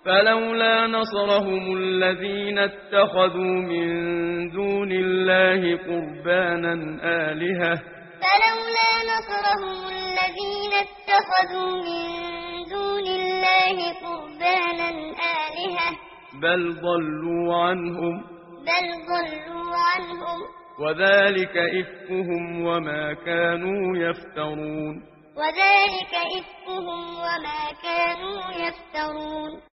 فلولا نصرهم الذين اتخذوا من دون الله قربانا آلهة فلولا نصرهم الذين اتخذوا من دون الله قربانا آلهة بل ضلوا عنهم وذلك إفكهم وما كانوا يفترون